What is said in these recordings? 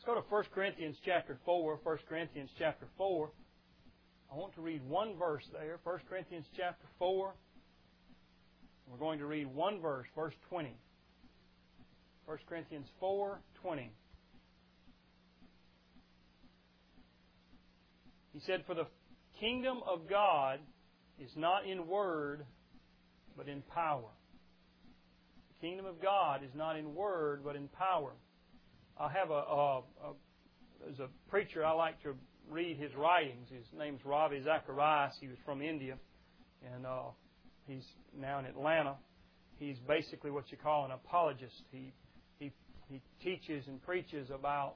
go to 1 Corinthians chapter 4. 1 Corinthians chapter 4. I want to read one verse there. 1 Corinthians chapter 4. We're going to read one verse, verse 20. 1 Corinthians 4:20. He said, "For the kingdom of God is not in word, but in power." The kingdom of God is not in word, but in power. I have there's a preacher I like to read his writings. His name's Ravi Zacharias. He was from India, and he's now in Atlanta. He's basically what you call an apologist. He teaches and preaches about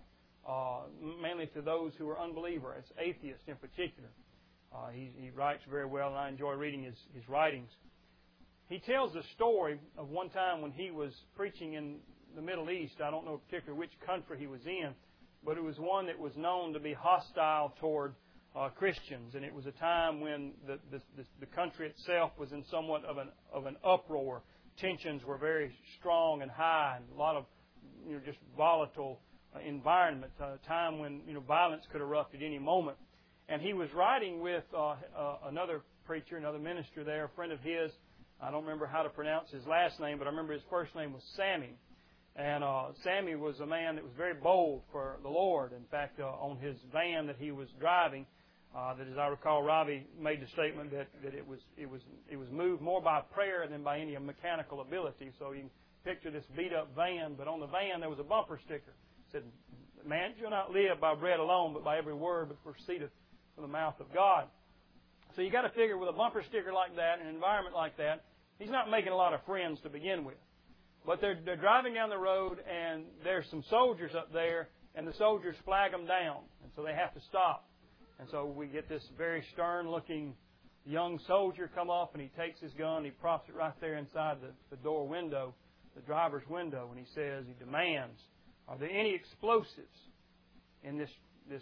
mainly to those who are unbelievers, as atheists in particular. He writes very well, and I enjoy reading his writings. He tells the story of one time when he was preaching in the Middle East. I don't know particularly which country he was in, but it was one that was known to be hostile toward Christians, and it was a time when the country itself was in somewhat of an uproar. Tensions were very strong and high, and a lot of just volatile environment. A time when violence could erupt at any moment. And he was writing with another preacher, another minister there, a friend of his. I don't remember how to pronounce his last name, but I remember his first name was Sammy. And Sammy was a man that was very bold for the Lord. In fact, on his van that he was driving, that as I recall, Ravi made the statement that it was moved more by prayer than by any mechanical ability. So you can picture this beat up van, but on the van there was a bumper sticker. It said, "Man shall not live by bread alone, but by every word that proceedeth from the mouth of God." So you got to figure with a bumper sticker like that, an environment like that, he's not making a lot of friends to begin with. But they're driving down the road, and there's some soldiers up there, and the soldiers flag them down, and so they have to stop. And so we get this very stern-looking young soldier come up, and he takes his gun, he props it right there inside the door window, the driver's window, and he demands, "Are there any explosives in this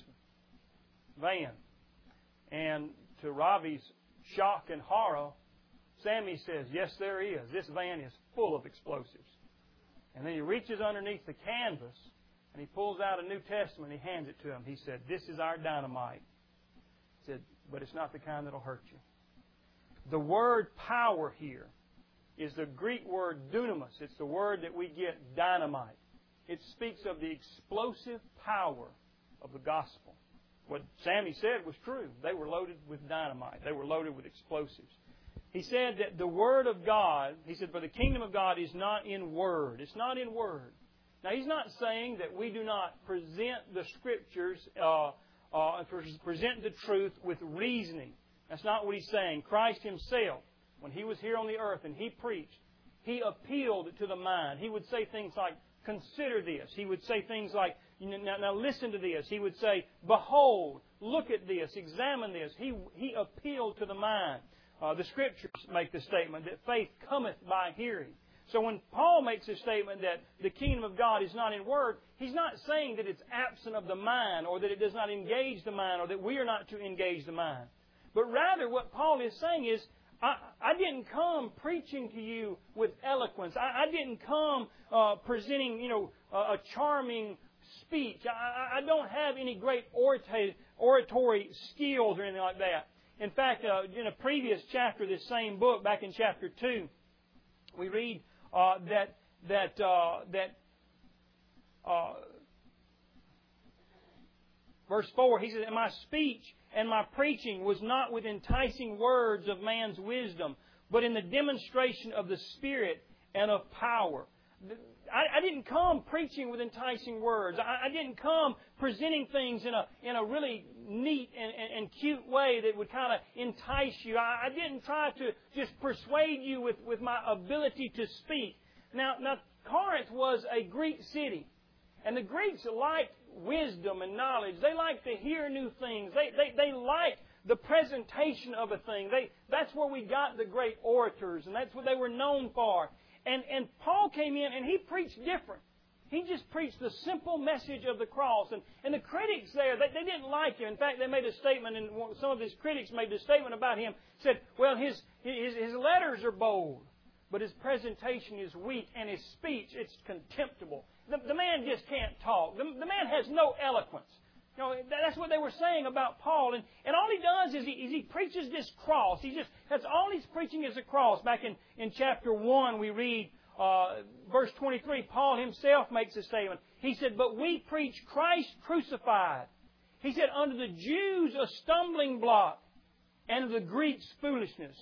van?" And to Ravi's shock and horror, Sammy says, "Yes, there is. This van is full of explosives." And then he reaches underneath the canvas and he pulls out a New Testament and he hands it to him. He said, "This is our dynamite." He said, "But it's not the kind that'll hurt you." The word power here is the Greek word dunamis. It's the word that we get dynamite. It speaks of the explosive power of the gospel. What Sammy said was true. They were loaded with dynamite. They were loaded with explosives. He said that the Word of God, he said, "For the kingdom of God is not in word." It's not in word. Now, he's not saying that we do not present the Scriptures, present the truth with reasoning. That's not what he's saying. Christ Himself, when He was here on the earth and He preached, He appealed to the mind. He would say things like, "Consider this." He would say things like, now listen to this. He would say, "Behold, look at this, examine this." He appealed to the mind. The Scriptures make the statement that faith cometh by hearing. So when Paul makes a statement that the kingdom of God is not in word, he's not saying that it's absent of the mind or that it does not engage the mind or that we are not to engage the mind. But rather what Paul is saying is, I didn't come preaching to you with eloquence. I didn't come presenting, a charming speech. I don't have any great oratory skills or anything like that. In fact, in a previous chapter of this same book, back in chapter 2, we read verse 4, he says, "And my speech and my preaching was not with enticing words of man's wisdom, but in the demonstration of the Spirit and of power." I didn't come preaching with enticing words. I didn't come presenting things in a really neat and cute way that would kind of entice you. I didn't try to just persuade you with my ability to speak. Now Corinth was a Greek city, and the Greeks liked wisdom and knowledge. They liked to hear new things. They liked the presentation of a thing. That's where we got the great orators, and that's what they were known for. And Paul came in and he preached different. He just preached the simple message of the cross. And the critics there, they didn't like him. In fact, they made a statement, and some of his critics made a statement about him. Said, "Well, his letters are bold, but his presentation is weak, and his speech, it's contemptible." the man just can't talk. The man has no eloquence. You know, that's what they were saying about Paul. And all he does is he preaches this cross. That's all he's preaching is a cross. Back in chapter 1, we read verse 23, Paul himself makes a statement. He said, "But we preach Christ crucified." He said, "Unto the Jews a stumbling block, and to the Greeks foolishness."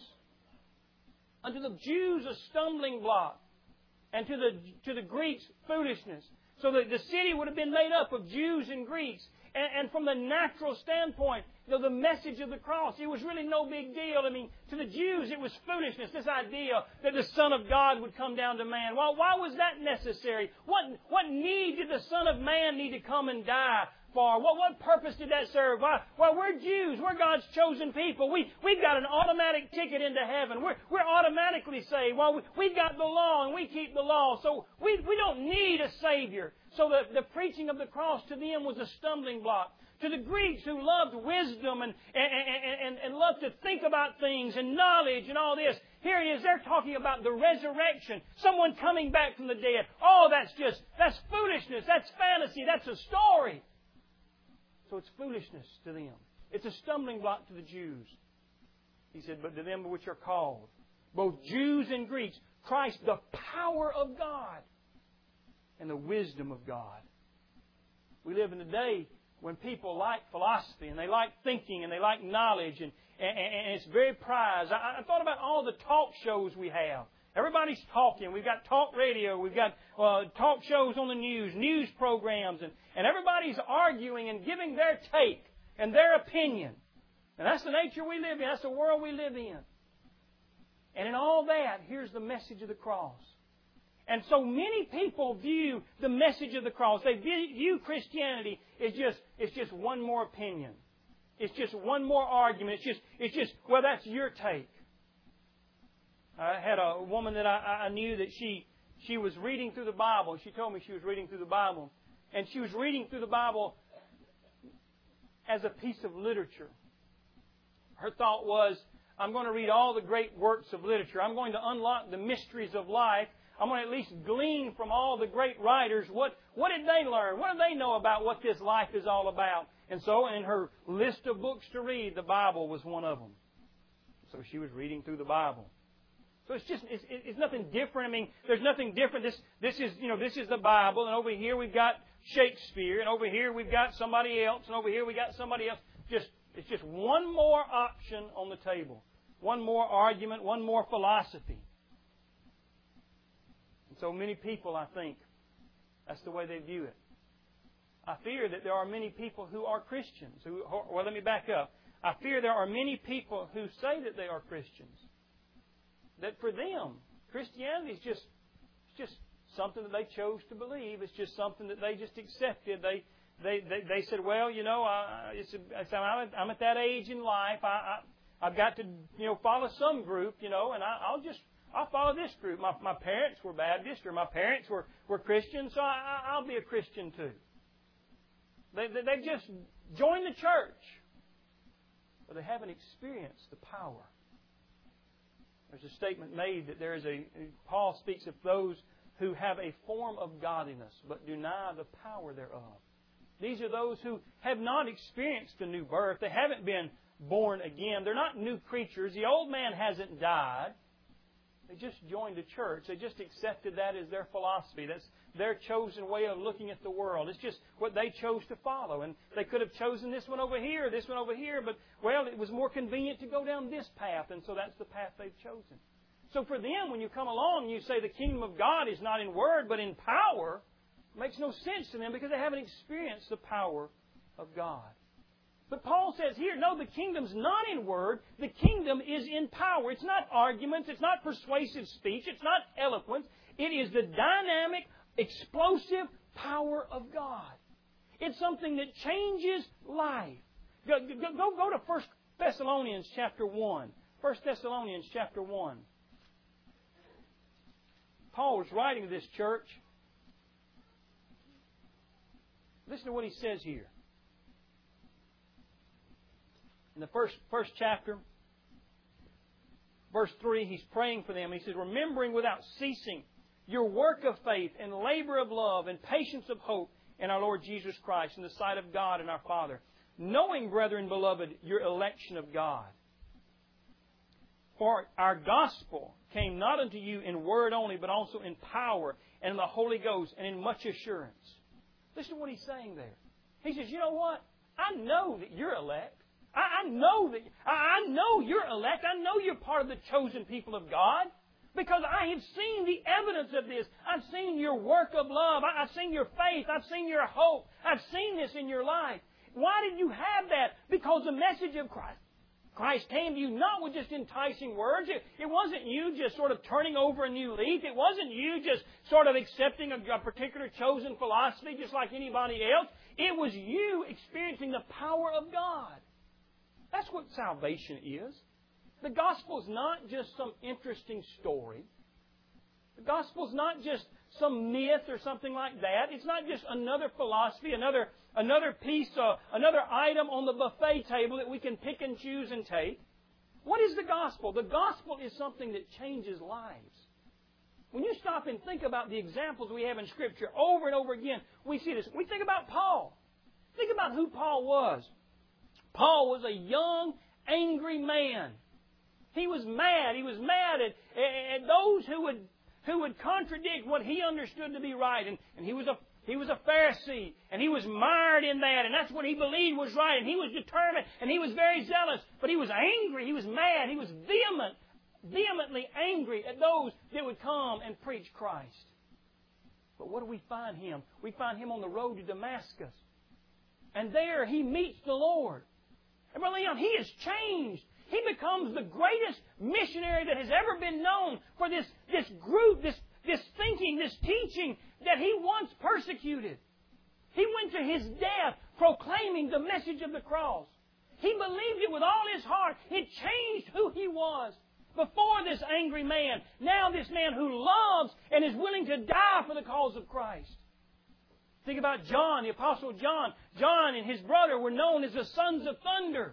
Unto the Jews a stumbling block, and to the Greeks foolishness. So that the city would have been made up of Jews and Greeks. And from the natural standpoint, the message of the cross, it was really no big deal. I mean, to the Jews, it was foolishness, this idea that the Son of God would come down to man. Well, why was that necessary? What need did the Son of Man need to come and die for? What purpose did that serve? Well, we're Jews. We're God's chosen people. We've got an automatic ticket into heaven. We're automatically saved. Well, we've got the law and we keep the law. So we don't need a Savior. So the preaching of the cross to them was a stumbling block. To the Greeks who loved wisdom and loved to think about things and knowledge and all this, here it is, they're talking about the resurrection, someone coming back from the dead. Oh, that's foolishness, that's fantasy, that's a story. So it's foolishness to them. It's a stumbling block to the Jews. He said, but to them which are called, both Jews and Greeks, Christ, the power of God and the wisdom of God. We live in a day when people like philosophy and they like thinking and they like knowledge and it's very prized. I thought about all the talk shows we have. Everybody's talking. We've got talk radio. We've got talk shows on the news programs. And everybody's arguing and giving their take and their opinion. And that's the nature we live in. That's the world we live in. And in all that, here's the message of the cross. And so many people view the message of the cross. They view Christianity as just one more opinion. It's just one more argument. It's just well, that's your take. I had a woman that I knew that she was reading through the Bible. She told me she was reading through the Bible. And she was reading through the Bible as a piece of literature. Her thought was, I'm going to read all the great works of literature. I'm going to unlock the mysteries of life. I'm going to at least glean from all the great writers. What did they learn? What do they know about what this life is all about? And so in her list of books to read, the Bible was one of them. So she was reading through the Bible. So it's nothing different. I mean, there's nothing different. This is the Bible, and over here we've got Shakespeare, and over here we've got somebody else, and over here we got somebody else. It's just one more option on the table. One more argument, one more philosophy. And so many people, I think, that's the way they view it. I fear that there are many people who are Christians. Well, let me back up. I fear there are many people who say that they are Christians. That for them, Christianity is just something that they chose to believe. It's just something that they just accepted. They said, well, you know, I'm at that age in life. I've got to, follow some group, and I'll follow this group. My parents were Baptist, or my parents were Christians, so I'll be a Christian too. They've just joined the church, but they haven't experienced the power. There's a statement made that Paul speaks of those who have a form of godliness, but deny the power thereof. These are those who have not experienced the new birth. They haven't been born again. They're not new creatures. The old man hasn't died. They just joined the church. They just accepted that as their philosophy. That's their chosen way of looking at the world. It's just what they chose to follow. And they could have chosen this one over here, but, well, it was more convenient to go down this path, and so that's the path they've chosen. So for them, when you come along and you say the kingdom of God is not in word, but in power, it makes no sense to them because they haven't experienced the power of God. But Paul says here, no, the kingdom's not in word. The kingdom is in power. It's not arguments. It's not persuasive speech. It's not eloquence. It is the dynamic, explosive power of God. It's something that changes life. Go to 1 Thessalonians chapter 1. 1 Thessalonians chapter 1. Paul was writing to this church. Listen to what he says here. In the first chapter, verse 3, he's praying for them. He says, remembering without ceasing your work of faith and labor of love and patience of hope in our Lord Jesus Christ in the sight of God and our Father. Knowing, brethren, beloved, your election of God. For our gospel came not unto you in word only, but also in power and in the Holy Ghost and in much assurance. Listen to what he's saying there. He says, you know what? I know that you're elect. I know you're elect. I know you're part of the chosen people of God. Because I have seen the evidence of this. I've seen your work of love. I've seen your faith. I've seen your hope. I've seen this in your life. Why did you have that? Because the message of Christ came to you not with just enticing words. It wasn't you just sort of turning over a new leaf. It wasn't you just sort of accepting a particular chosen philosophy just like anybody else. It was you experiencing the power of God. That's what salvation is. The gospel is not just some interesting story. The gospel is not just some myth or something like that. It's not just another philosophy, another piece, another item on the buffet table that we can pick and choose and take. What is the gospel? The gospel is something that changes lives. When you stop and think about the examples we have in Scripture over and over again, we see this. We think about Paul. Think about who Paul was. Paul was a young, angry man. He was mad. He was mad at those who would contradict what he understood to be right. And he was a Pharisee, and he was mired in that, and that's what he believed was right, and he was determined, and he was very zealous. But he was angry. He was mad. He was vehemently angry at those that would come and preach Christ. But what do we find him? We find him on the road to Damascus. And there he meets the Lord. And Brother Leon, he is changed. He becomes the greatest missionary that has ever been known for this group, this thinking, this teaching that he once persecuted. He went to his death proclaiming the message of the cross. He believed it with all his heart. It changed who he was. Before this angry man, now this man who loves and is willing to die for the cause of Christ. Think about John, the Apostle John. John and his brother were known as the sons of thunder.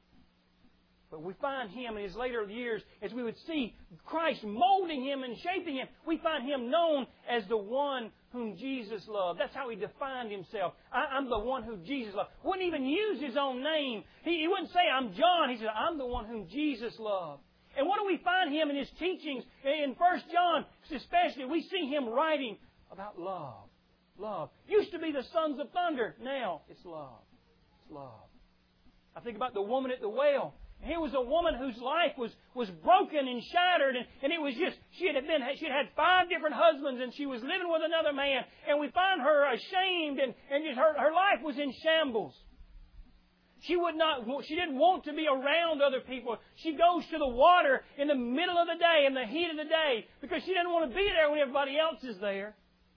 But we find him in his later years, as we would see Christ molding him and shaping him, we find him known as the one whom Jesus loved. That's how he defined himself. I'm the one whom Jesus loved. Wouldn't even use his own name. He wouldn't say, I'm John. He said, I'm the one whom Jesus loved. And what do we find him in his teachings? In 1 John especially, we see him writing about love. Love. Used to be the sons of thunder. Now it's love. It's love. I think about the woman at the well. Here was a woman whose life was broken and shattered, and it was just, she had had 5 different husbands, and she was living with another man, and we find her ashamed, and just her life was in shambles. She didn't want to be around other people. She goes to the water in the middle of the day, in the heat of the day, because she didn't want to be there when everybody else is there.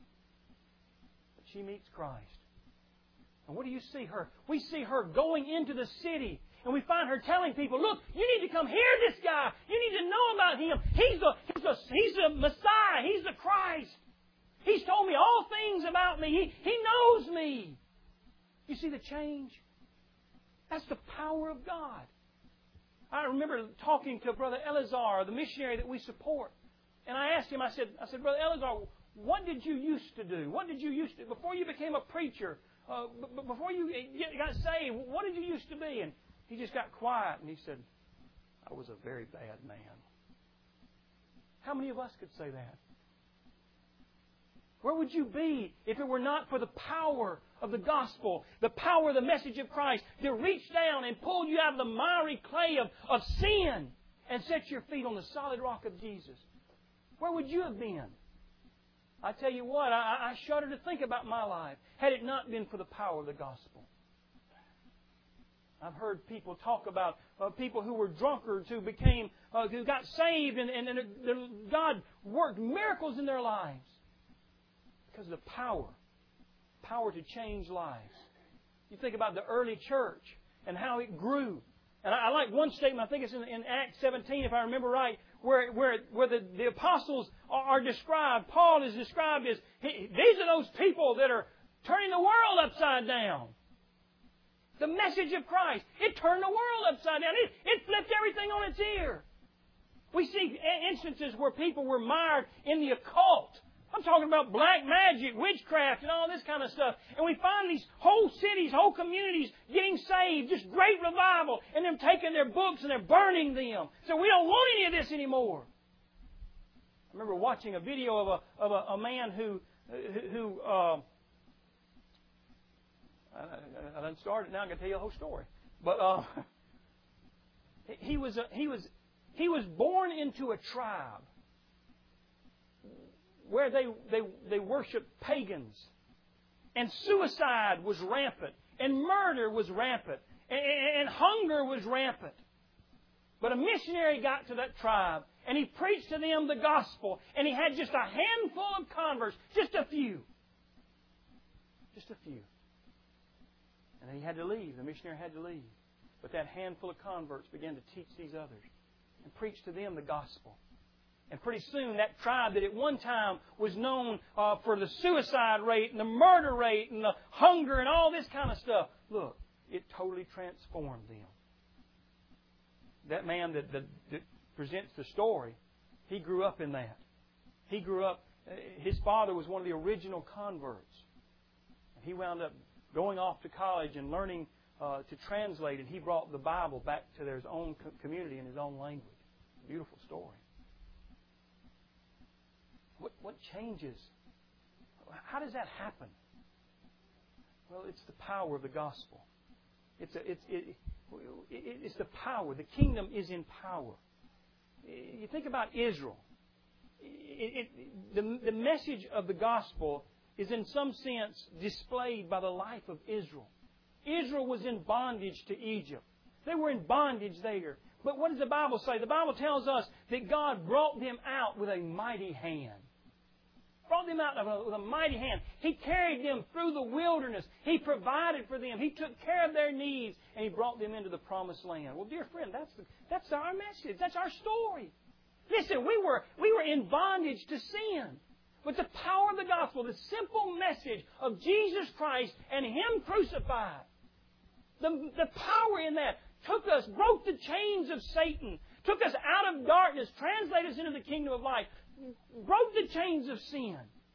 But she meets Christ. And what do you see her? We see her going into the city. And we find her telling people, look, you need to come hear this guy. You need to know about him. He's the Messiah. He's the Christ. He's told me all things about me. He knows me. You see the change? That's the power of God. I remember talking to Brother Eleazar, the missionary that we support. And I asked him, I said, Brother Eleazar, what did you used to do? What did you used to, before you became a preacher, before you got saved, what did you used to be? And he just got quiet and he said, I was a very bad man. How many of us could say that? Where would you be if it were not for the power of the gospel, the power of the message of Christ to reach down and pull you out of the miry clay of sin and set your feet on the solid rock of Jesus? Where would you have been? I tell you what, I shudder to think about my life had it not been for the power of the gospel. I've heard people talk about people who were drunkards who got saved and God worked miracles in their lives because of the power to change lives. You think about the early church and how it grew. And I like one statement, I think it's in Acts 17, if I remember right, where the apostles are described. Paul is described as, these are those people that are turning the world upside down. The message of Christ, it turned the world upside down. It flipped everything on its ear. We see instances where people were mired in the occult. I'm talking about black magic, witchcraft, and all this kind of stuff. And we find these whole cities, whole communities getting saved, just great revival, and them taking their books and they're burning them. So we don't want any of this anymore. I remember watching a video of a man who I done started now. I'm going to tell you the whole story. But he was born into a tribe where they worshiped pagans, and suicide was rampant, and murder was rampant, and hunger was rampant. But a missionary got to that tribe, and he preached to them the gospel, and he had just a handful of converts, just a few. Just a few. And then he had to leave. The missionary had to leave. But that handful of converts began to teach these others and preach to them the gospel. And pretty soon that tribe that at one time was known for the suicide rate and the murder rate and the hunger and all this kind of stuff, look, it totally transformed them. That man that presents the story, he grew up in that. He grew up, his father was one of the original converts. And he wound up going off to college and learning to translate, and he brought the Bible back to their own community in his own language. Beautiful story. What changes? How does that happen? Well, it's the power of the gospel. It's the power. The kingdom is in power. You think about Israel. The message of the gospel is in some sense displayed by the life of Israel. Israel was in bondage to Egypt. They were in bondage there. But what does the Bible say? The Bible tells us that God brought them out with a mighty hand. Brought them out with a mighty hand. He carried them through the wilderness. He provided for them. He took care of their needs. And He brought them into the promised land. Well, dear friend, that's our message. That's our story. Listen, we were in bondage to sin. But the power of the gospel, the simple message of Jesus Christ and Him crucified, the power in that took us, broke the chains of Satan, took us out of darkness, translated us into the kingdom of light, broke the chains of sin,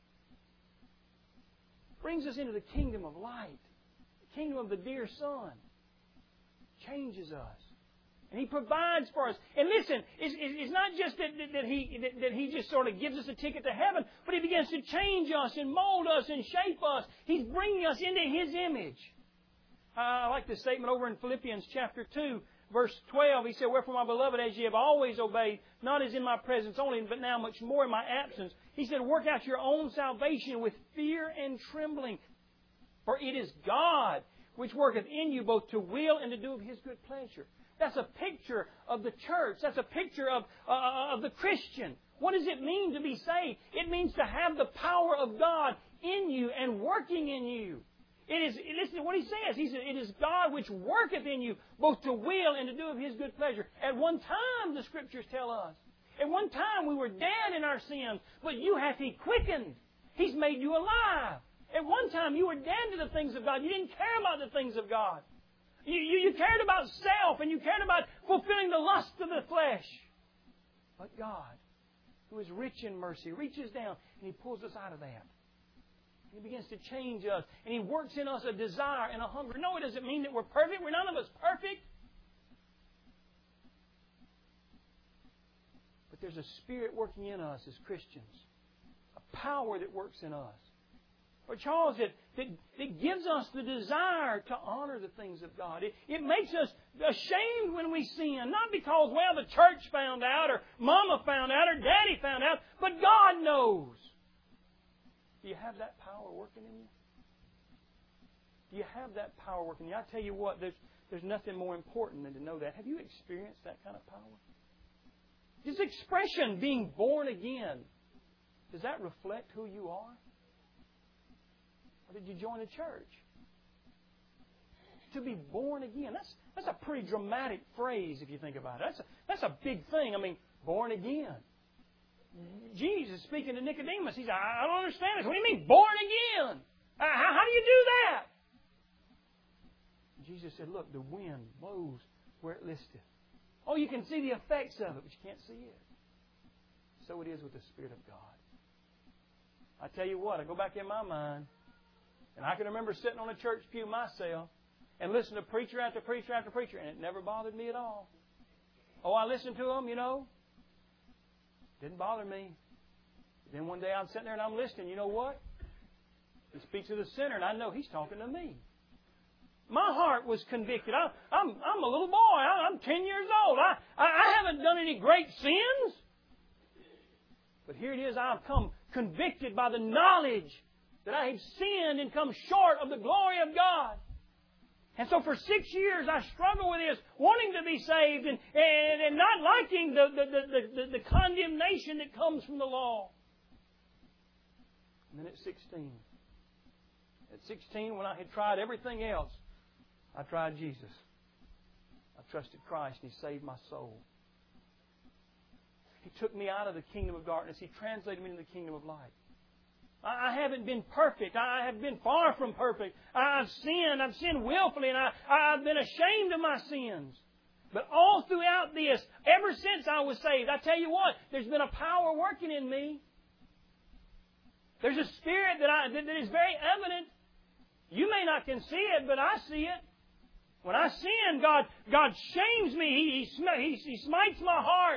brings us into the kingdom of light, the kingdom of the dear Son, changes us. And He provides for us. And listen, it's not just that He just sort of gives us a ticket to heaven, but He begins to change us and mold us and shape us. He's bringing us into His image. I like this statement over in Philippians chapter 2, verse 12. He said, "Wherefore, my beloved, as ye have always obeyed, not as in my presence only, but now much more in my absence," He said, "work out your own salvation with fear and trembling. For it is God which worketh in you both to will and to do of His good pleasure." That's a picture of the church. That's a picture of the Christian. What does it mean to be saved? It means to have the power of God in you and working in you. Listen to what He says. He said, "It is God which worketh in you both to will and to do of His good pleasure." At one time, the Scriptures tell us, at one time we were dead in our sins, but you hath He quickened. He's made you alive. At one time you were dead to the things of God. You didn't care about the things of God. You cared about self and you cared about fulfilling the lust of the flesh. But God, who is rich in mercy, reaches down and He pulls us out of that. He begins to change us. And He works in us a desire and a hunger. No, it doesn't mean that we're perfect. We're none of us perfect. But there's a Spirit working in us as Christians. A power that works in us. Or Charles, that gives us the desire to honor the things of God. It makes us ashamed when we sin. Not because, well, the church found out, or Mama found out, or Daddy found out, but God knows. Do you have that power working in you? Do you have that power working in you? I tell you what, there's nothing more important than to know that. Have you experienced that kind of power? This expression, being born again, does that reflect who you are? Or did you join a church? To be born again. That's a pretty dramatic phrase if you think about it. That's a big thing. I mean, born again. Jesus speaking to Nicodemus, he said, "I don't understand this. What do you mean, born again? How do you do that?" Jesus said, "Look, the wind blows where it listeth." Oh, you can see the effects of it, but you can't see it. So it is with the Spirit of God. I tell you what, I go back in my mind, and I can remember sitting on a church pew myself and listening to preacher after preacher after preacher, and it never bothered me at all. Oh, I listened to them, Didn't bother me. Then one day I'm sitting there and I'm listening. You know what? He speaks to the sinner, and I know He's talking to me. My heart was convicted. I'm a little boy. I'm 10 years old. I haven't done any great sins. But here it is. I've come convicted by the knowledge that I have sinned and come short of the glory of God. And so for 6 years I struggled with this, wanting to be saved and not liking the condemnation that comes from the law. And then at 16. At 16, when I had tried everything else, I tried Jesus. I trusted Christ and He saved my soul. He took me out of the kingdom of darkness. He translated me into the kingdom of light. I haven't been perfect. I have been far from perfect. I've sinned willfully, and I've been ashamed of my sins. But all throughout this, ever since I was saved, I tell you what, there's been a power working in me. There's a Spirit that is very evident. You may not can see it, but I see it. When I sin, God shames me. He smites my heart.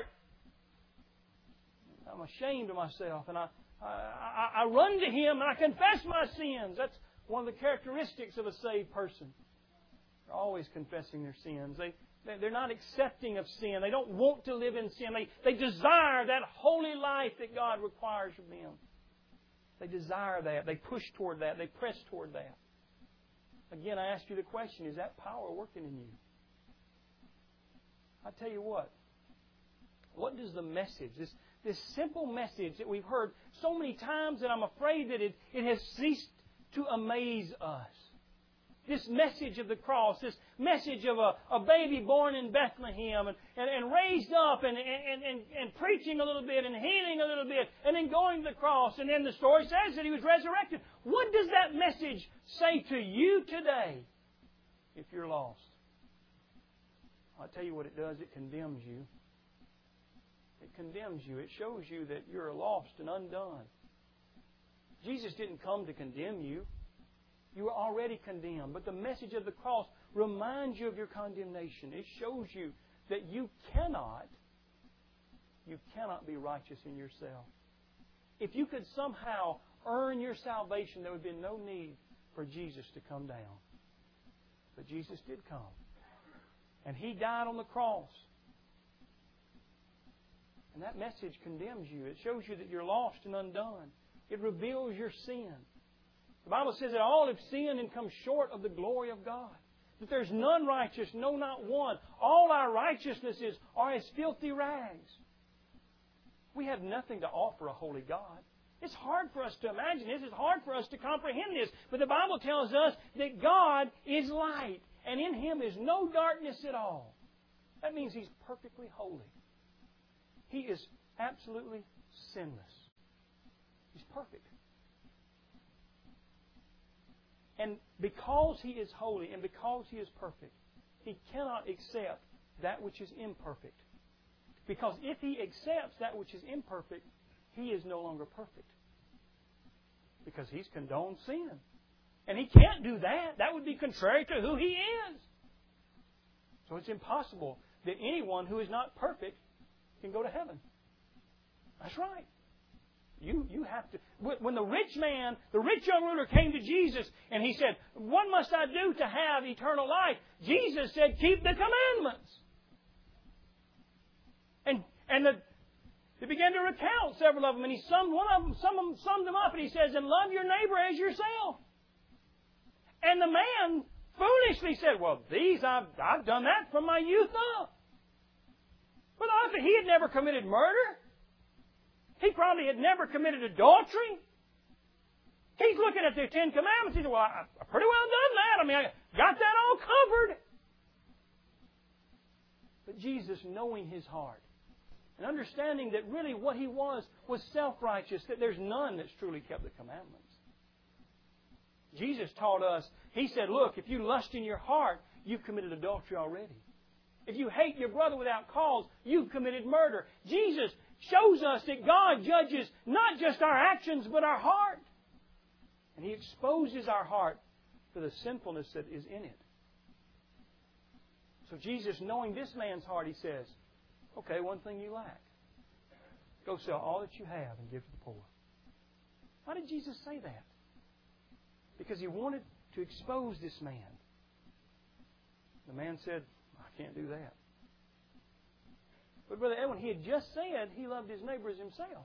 I'm ashamed of myself, and I run to Him and I confess my sins. That's one of the characteristics of a saved person. They're always confessing their sins. They're not accepting of sin. They don't want to live in sin. They desire that holy life that God requires of them. They desire that. They push toward that. They press toward that. Again, I ask you the question, is that power working in you? I tell you what does the message, this simple message that we've heard so many times that I'm afraid that it has ceased to amaze us. This message of the cross, this message of a baby born in Bethlehem and raised up and preaching a little bit and healing a little bit and then going to the cross. And then the story says that He was resurrected. What does that message say to you today if you're lost? I'll tell you what it does. It condemns you. It condemns you. It shows you that you're lost and undone. Jesus didn't come to condemn you. You are already condemned. But the message of the cross reminds you of your condemnation. It shows you that you cannot be righteous in yourself. If you could somehow earn your salvation, there would be no need for Jesus to come down. But Jesus did come. And He died on the cross. And that message condemns you. It shows you that you're lost and undone. It reveals your sin. The Bible says that all have sinned and come short of the glory of God. That there's none righteous, no, not one. All our righteousnesses are as filthy rags. We have nothing to offer a holy God. It's hard for us to imagine this. It's hard for us to comprehend this. But the Bible tells us that God is light, and in Him is no darkness at all. That means He's perfectly holy. He is absolutely sinless. He's perfect. And because He is holy and because He is perfect, He cannot accept that which is imperfect. Because if He accepts that which is imperfect, He is no longer perfect. Because He's condoned sin. And He can't do that. That would be contrary to who He is. So it's impossible that anyone who is not perfect can go to heaven. That's right. You have to. When the rich young ruler came to Jesus and he said, "What must I do to have eternal life?" Jesus said, "Keep the commandments." And he began to recount several of them, and he summed them up, and he says, "And love your neighbor as yourself." And the man foolishly said, "Well, these I've done that from my youth up." But he had never committed murder. He probably had never committed adultery. He's looking at the Ten Commandments. He said, "Well, I pretty well done that. I mean, I got that all covered." But Jesus, knowing his heart and understanding that really what he was self-righteous, that there's none that's truly kept the commandments. Jesus taught us, He said, "Look, if you lust in your heart, you've committed adultery already. If you hate your brother without cause, you've committed murder." Jesus shows us that God judges not just our actions, but our heart. And He exposes our heart to the sinfulness that is in it. So Jesus, knowing this man's heart, He says, okay, one thing you lack. Go sell all that you have and give to the poor. Why did Jesus say that? Because He wanted to expose this man. The man said, I can't do that. But Brother Edwin, he had just said he loved his neighbor as himself.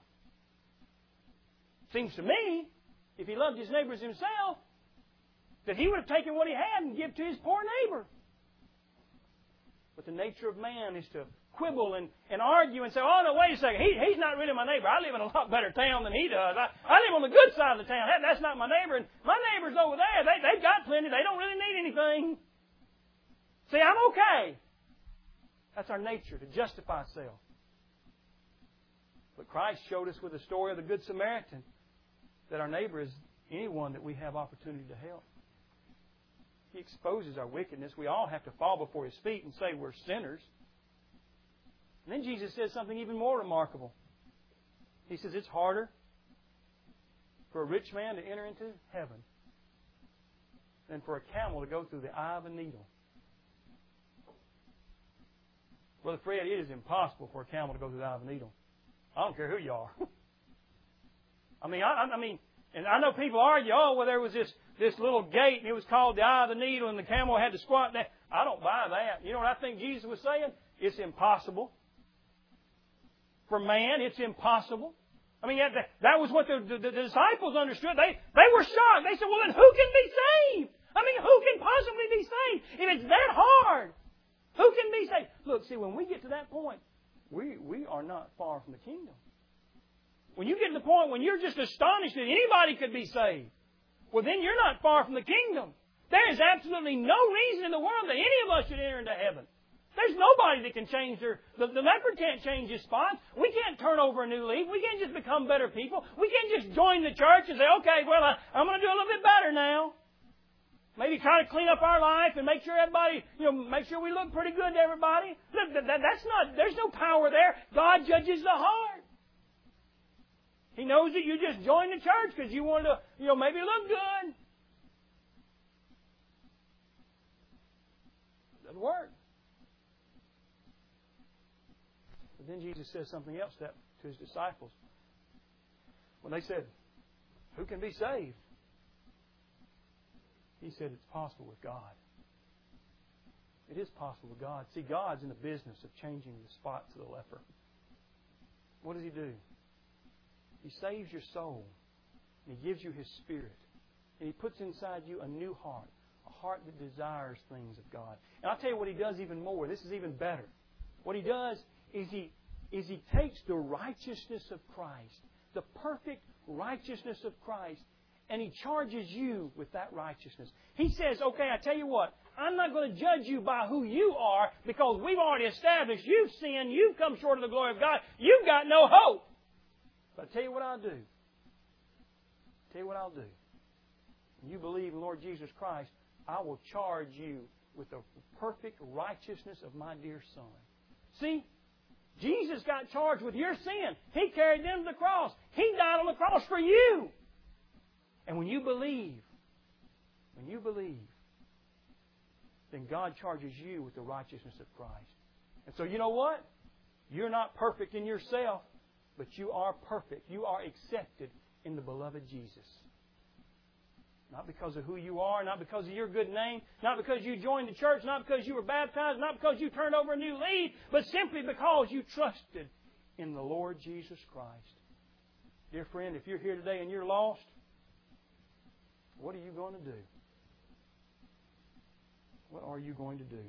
Seems to me, if he loved his neighbor as himself, that he would have taken what he had and give to his poor neighbor. But the nature of man is to quibble and argue and say, oh, no, wait a second, he's not really my neighbor. I live in a lot better town than he does. I live on the good side of the town. That's not my neighbor. And my neighbor's over there. They've got plenty. They don't really need anything. See, I'm okay. That's our nature, to justify self. But Christ showed us with the story of the Good Samaritan that our neighbor is anyone that we have opportunity to help. He exposes our wickedness. We all have to fall before His feet and say we're sinners. And then Jesus says something even more remarkable. He says it's harder for a rich man to enter into heaven than for a camel to go through the eye of a needle. Brother Fred, it is impossible for a camel to go through the eye of a needle. I don't care who you are. I mean, and I know people argue, oh, well, there was this little gate, and it was called the eye of the needle, and the camel had to squat there. I don't buy that. You know what I think Jesus was saying? It's impossible. For man, it's impossible. I mean, that was what the disciples understood. They were shocked. They said, well, then who can be saved? I mean, who can possibly be saved if it's that hard? Who can be saved? Look, see, when we get to that point, we are not far from the kingdom. When you get to the point when you're just astonished that anybody could be saved, well, then you're not far from the kingdom. There is absolutely no reason in the world that any of us should enter into heaven. There's nobody that can change the leopard can't change his spots. We can't turn over a new leaf. We can't just become better people. We can't just join the church and say, okay, well, I'm going to do a little bit better now. Maybe try to clean up our life and make sure everybody, make sure we look pretty good to everybody. There's no power there. God judges the heart. He knows that you just joined the church because you wanted to, maybe look good. Doesn't work. But then Jesus says something else to His disciples. When they said, who can be saved? He said it's possible with God. It is possible with God. See, God's in the business of changing the spots of the leper. What does He do? He saves your soul. And He gives you His Spirit. And He puts inside you a new heart. A heart that desires things of God. And I'll tell you what He does even more. This is even better. What He does is He takes the righteousness of Christ, the perfect righteousness of Christ, and He charges you with that righteousness. He says, okay, I tell you what, I'm not going to judge you by who you are because we've already established you've sinned, you've come short of the glory of God, you've got no hope. But I tell you what I'll do. When you believe in the Lord Jesus Christ, I will charge you with the perfect righteousness of my dear Son. See? Jesus got charged with your sin. He carried them to the cross. He died on the cross for you. And when you believe, then God charges you with the righteousness of Christ. And so you know what? You're not perfect in yourself, but you are perfect. You are accepted in the beloved Jesus. Not because of who you are, not because of your good name, not because you joined the church, not because you were baptized, not because you turned over a new leaf, but simply because you trusted in the Lord Jesus Christ. Dear friend, if you're here today and you're lost, what are you going to do? What are you going to do?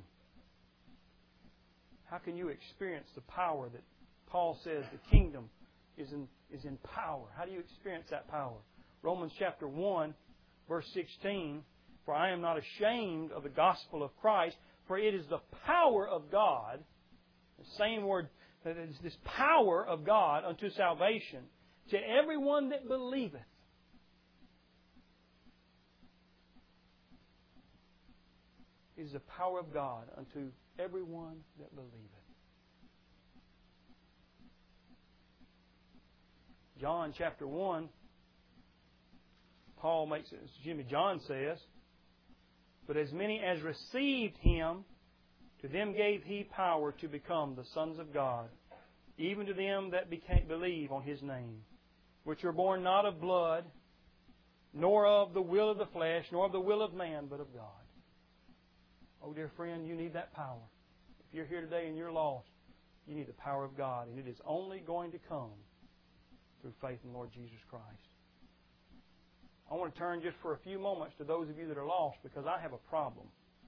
How can you experience the power that Paul says the kingdom is in power? How do you experience that power? Romans chapter 1, verse 16, for I am not ashamed of the gospel of Christ, for it is the power of God, the same word, that is this power of God unto salvation, to everyone that believeth. It is the power of God unto everyone that believeth. John chapter 1, John says, "But as many as received Him, to them gave He power to become the sons of God, even to them that believe on His name, which are born not of blood, nor of the will of the flesh, nor of the will of man, but of God." Oh, dear friend, you need that power. If you're here today and you're lost, you need the power of God, and it is only going to come through faith in the Lord Jesus Christ. I want to turn just for a few moments to those of you that are lost, because I have a problem.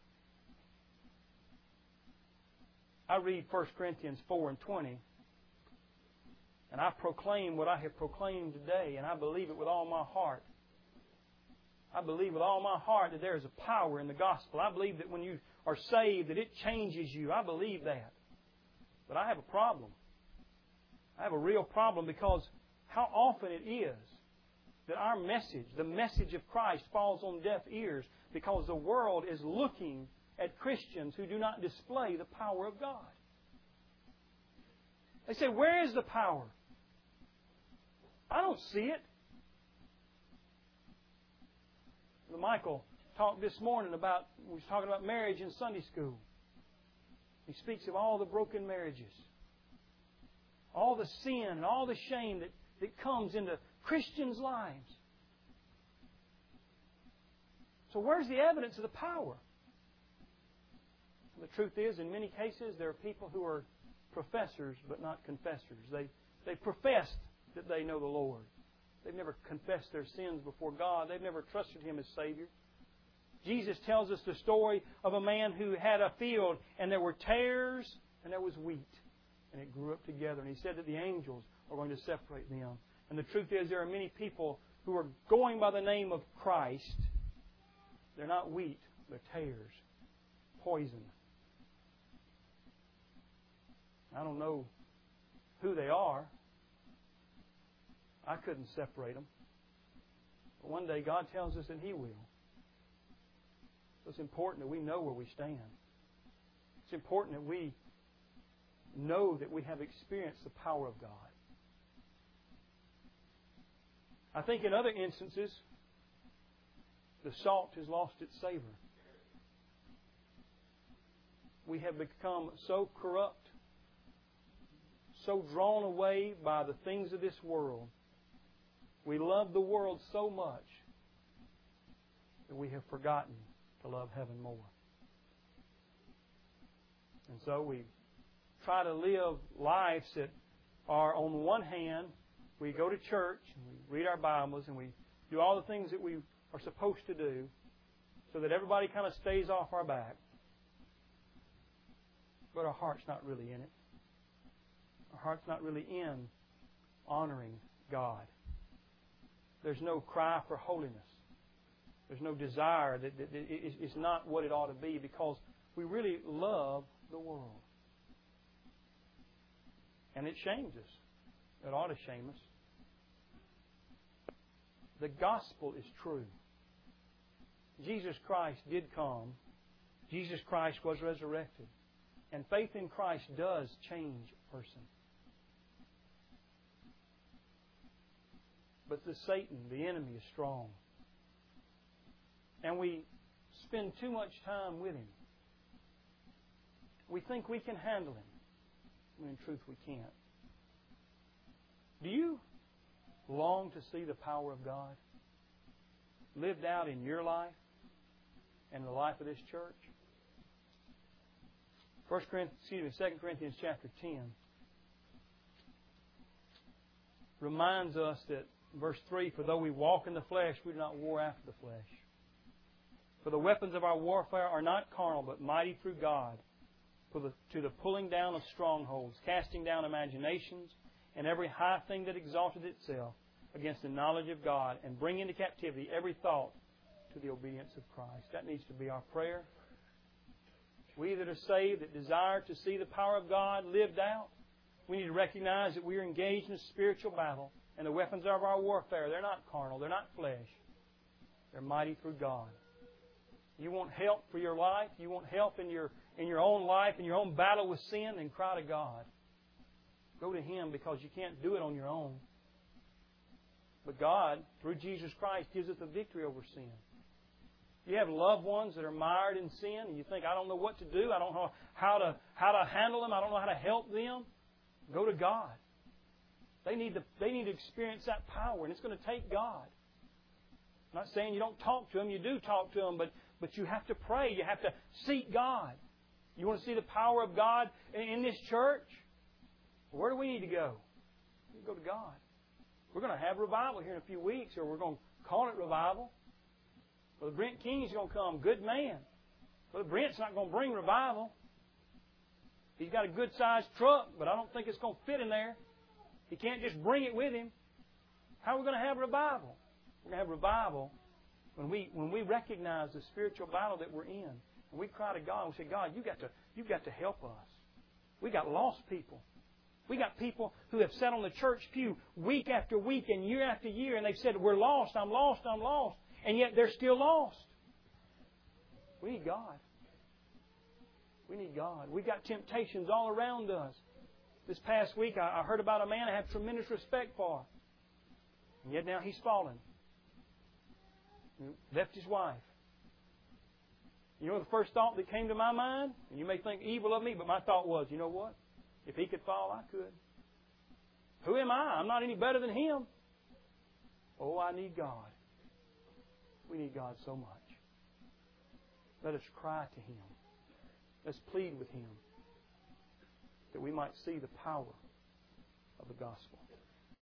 I read 1 Corinthians 4 and 20, and I proclaim what I have proclaimed today, and I believe it with all my heart. I believe with all my heart that there is a power in the gospel. I believe that when you are saved, that it changes you. I believe that. But I have a problem. I have a real problem, because how often it is that our message, the message of Christ, falls on deaf ears, because the world is looking at Christians who do not display the power of God. They say, "Where is the power?" I don't see it. Michael talked this morning about, we was talking about marriage in Sunday school. He speaks of all the broken marriages, all the sin and all the shame that comes into Christians' lives. So where's the evidence of the power? The truth is, in many cases, there are people who are professors but not confessors. They profess that they know the Lord. They've never confessed their sins before God. They've never trusted Him as Savior. Jesus tells us the story of a man who had a field, and there were tares and there was wheat, and it grew up together. And He said that the angels are going to separate them. And the truth is, there are many people who are going by the name of Christ. They're not wheat, they're tares, poison. I don't know who they are. I couldn't separate them. But one day God tells us that He will. So it's important that we know where we stand. It's important that we know that we have experienced the power of God. I think in other instances, the salt has lost its savor. We have become so corrupt, so drawn away by the things of this world. We love the world so much that we have forgotten to love heaven more. And so we try to live lives that are, on one hand, we go to church, and we read our Bibles, and we do all the things that we are supposed to do so that everybody kind of stays off our back. But our heart's not really in it. Our heart's not really in honoring God. There's no cry for holiness. There's no desire. It's not what it ought to be, because we really love the world. And it shames us. It ought to shame us. The gospel is true. Jesus Christ did come. Jesus Christ was resurrected. And faith in Christ does change a person. But Satan, the enemy, is strong. And we spend too much time with him. We think we can handle him, when in truth we can't. Do you long to see the power of God lived out in your life and the life of this church? 2 Corinthians chapter 10 reminds us that, verse 3, "For though we walk in the flesh, we do not war after the flesh. For the weapons of our warfare are not carnal, but mighty through God, to the pulling down of strongholds, casting down imaginations, and every high thing that exalted itself against the knowledge of God, and bring into captivity every thought to the obedience of Christ." That needs to be our prayer. We that are saved, that desire to see the power of God lived out, we need to recognize that we are engaged in a spiritual battle, and the weapons of our warfare, they're not carnal, they're not flesh. They're mighty through God. You want help for your life? You want help in your own life, in your own battle with sin? Then cry to God. Go to Him, because you can't do it on your own. But God, through Jesus Christ, gives us the victory over sin. You have loved ones that are mired in sin, and you think, I don't know what to do. I don't know how to handle them. I don't know how to help them. Go to God. They need to experience that power, and it's going to take God. I'm not saying you don't talk to them. You do talk to them, but you have to pray. You have to seek God. You want to see the power of God in this church? Where do we need to go? We go to God. We're going to have revival here in a few weeks, or we're going to call it revival. Brother Brent King is going to come. Good man. Brother Brent's not going to bring revival. He's got a good-sized truck, but I don't think it's going to fit in there. He can't just bring it with him. How are we going to have revival? We're going to have revival when we recognize the spiritual battle that we're in. And we cry to God and we say, God, you've got to help us. We got lost people. We got people who have sat on the church pew week after week and year after year, and they've said, we're lost, I'm lost, I'm lost. And yet they're still lost. We need God. We need God. We've got temptations all around us. This past week I heard about a man I have tremendous respect for. And yet now he's fallen. He left his wife. You know the first thought that came to my mind? And you may think evil of me, but my thought was, you know what? If he could fall, I could. Who am I? I'm not any better than him. Oh, I need God. We need God so much. Let us cry to Him. Let's plead with Him that we might see the power of the gospel.